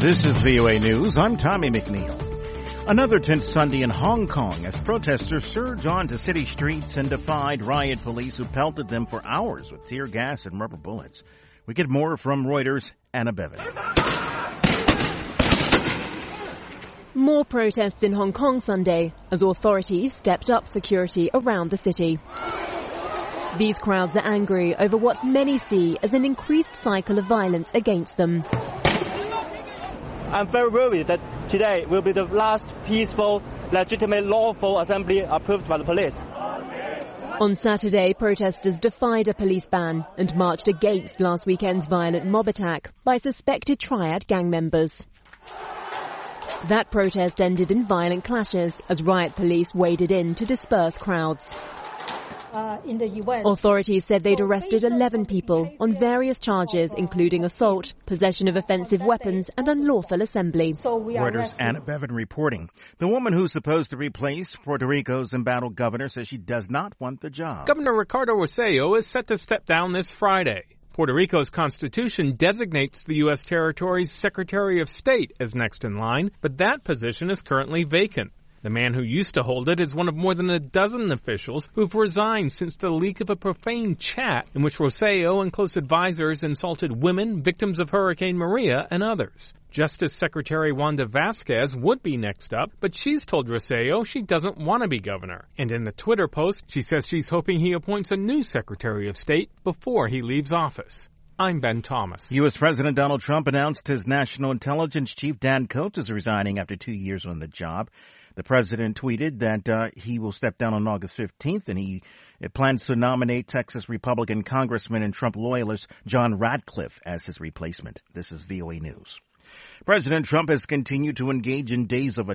This is VOA News. I'm Tommy McNeil. Another tense Sunday in Hong Kong as protesters surged onto city streets and defied riot police who pelted them for hours with tear gas and rubber bullets. We get more from Reuters' Anna Bevan. More protests in Hong Kong Sunday as authorities stepped up security around the city. These crowds are angry over what many see as an increased cycle of violence against them. I'm very worried that today will be the last peaceful, legitimate, lawful assembly approved by the police. On Saturday, protesters defied a police ban and marched against last weekend's violent mob attack by suspected Triad gang members. That protest ended in violent clashes as riot police waded in to disperse crowds. Authorities said they'd arrested 11 people on various charges, including assault, possession of offensive weapons, and unlawful assembly. Reuters' Anna Bevan reporting. The woman who's supposed to replace Puerto Rico's embattled governor says she does not want the job. Governor Ricardo Rossello is set to step down this Friday. Puerto Rico's constitution designates the U.S. territory's Secretary of State as next in line, but that position is currently vacant. The man who used to hold it is one of more than a dozen officials who've resigned since the leak of a profane chat in which Rossello and close advisors insulted women, victims of Hurricane Maria, and others. Justice Secretary Wanda Vasquez would be next up, but she's told Rossello she doesn't want to be governor. And in the Twitter post, she says she's hoping he appoints a new Secretary of State before he leaves office. I'm Ben Thomas. U.S. President Donald Trump announced his national intelligence chief, Dan Coats, is resigning after 2 years on the job. The president tweeted that he will step down on August 15th, and he plans to nominate Texas Republican Congressman and Trump loyalist John Ratcliffe as his replacement. This is VOA News. President Trump has continued to engage in days of